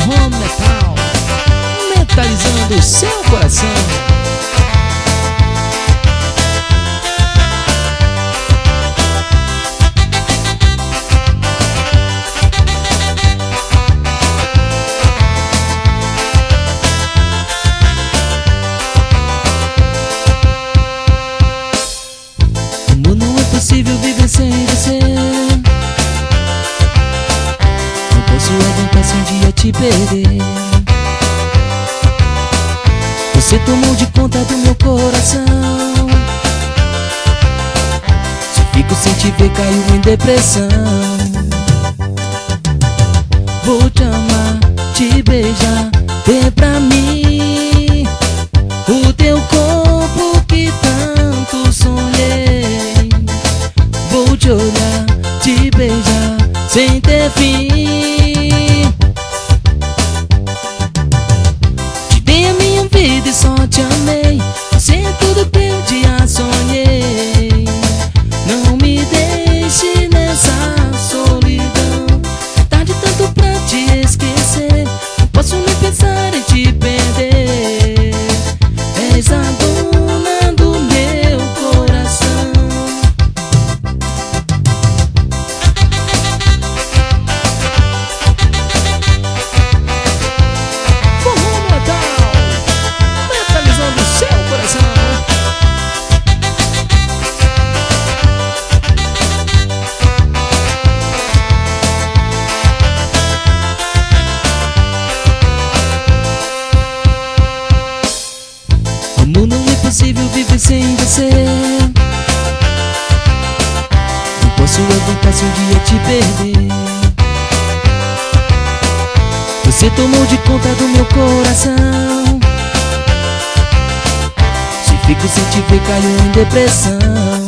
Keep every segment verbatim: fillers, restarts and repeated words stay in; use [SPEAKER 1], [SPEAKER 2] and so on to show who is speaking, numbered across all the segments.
[SPEAKER 1] forró metal, metalizando o seu coração.
[SPEAKER 2] Impossível viver sem você. Não posso aguentar se um dia te perder. Você tomou de conta do meu coração. Se fico sem te ver, caio em depressão. Vou te amar, te beijar, ter pra mim o teu corpo que tanto sonhei. Vou te olhar, te beijar, sem ter fim. Te dei a minha vida e só te amei. Você é tudo que eu já sonhei. Não me deixe nessa solidão. É tarde tanto pra te esquecer. Não posso nem pensar em te perder. És a dona do meu coração. Amor, não é possível viver sem você. Não posso aguentar se um dia te perder. Você tomou de conta do meu coração. Se fico sem te ver, caio em depressão.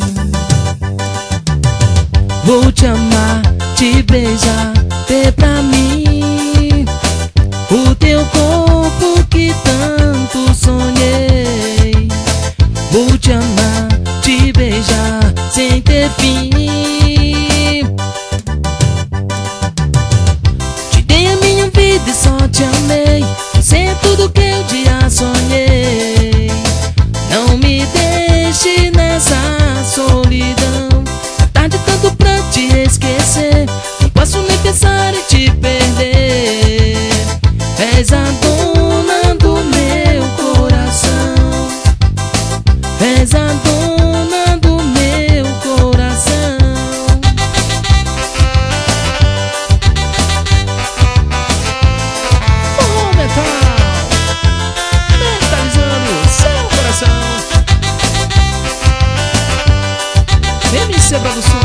[SPEAKER 2] Vou te amar, te beijar, ter pra mim o teu corpo que tanto sonhei. Vou te amar, te beijar, sem ter fim. Te dei a minha vida e só te amei. Você é tudo que eu já sonhei. Não me deixe nessa solidão. É tarde tanto pra te esquecer. Não posso nem pensar em te perder. És a dona do meu coração. És a dona do meu coração.
[SPEAKER 1] Forró metal, metalizando o seu coração. M C Produções.